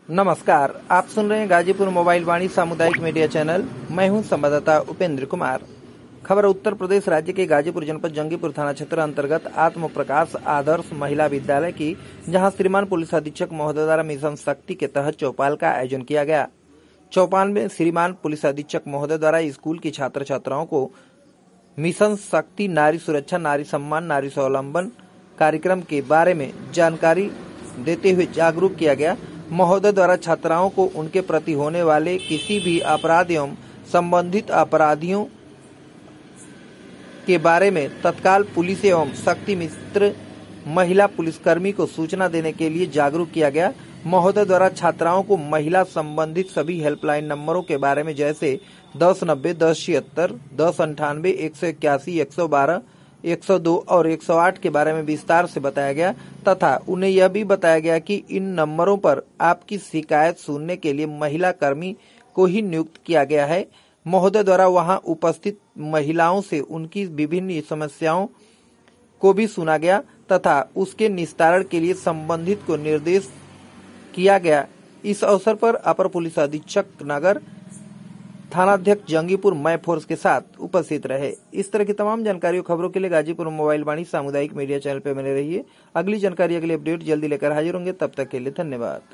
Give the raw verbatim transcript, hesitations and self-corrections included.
नमस्कार, आप सुन रहे हैं गाजीपुर मोबाइल वाणी सामुदायिक मीडिया चैनल। मैं हूं संवाददाता उपेंद्र कुमार। खबर उत्तर प्रदेश राज्य के गाजीपुर जनपद जंगीपुर थाना क्षेत्र अंतर्गत आत्म प्रकाश आदर्श महिला विद्यालय की, जहां श्रीमान पुलिस अधीक्षक महोदय द्वारा मिशन शक्ति के तहत चौपाल का आयोजन किया गया। चौपाल में श्रीमान पुलिस अधीक्षक महोदय द्वारा स्कूल की छात्र छात्राओं को मिशन शक्ति नारी सुरक्षा, नारी सम्मान, नारी स्वावलंबन कार्यक्रम के बारे में जानकारी देते हुए जागरूक किया गया। महोदय द्वारा छात्राओं को उनके प्रति होने वाले किसी भी अपराध एवं संबंधित अपराधियों के बारे में तत्काल पुलिस एवं शक्ति मित्र महिला पुलिसकर्मी को सूचना देने के लिए जागरूक किया गया। महोदय द्वारा छात्राओं को महिला संबंधित सभी हेल्पलाइन नंबरों के बारे में, जैसे दस नब्बे, दस छिहत्तर, दस अंठानवे, एक सौ इक्यासी, एक सौ बारह, एक सौ दो और एक सौ आठ के बारे में विस्तार से बताया गया तथा उन्हें यह भी बताया गया कि इन नंबरों पर आपकी शिकायत सुनने के लिए महिला कर्मी को ही नियुक्त किया गया है। महोदय द्वारा वहां उपस्थित महिलाओं से उनकी विभिन्न समस्याओं को भी सुना गया तथा उसके निस्तारण के लिए संबंधित को निर्देश किया गया। इस अवसर पर अपर पुलिस अधीक्षक नगर, थानाध्यक्ष जंगीपुर मय फोर्स के साथ उपस्थित रहे। इस तरह की तमाम जानकारी और खबरों के लिए गाजीपुर मोबाइल वाणी सामुदायिक मीडिया चैनल पर बने रहिए। अगली जानकारी, अगली अपडेट जल्दी लेकर हाजिर होंगे। तब तक के लिए धन्यवाद।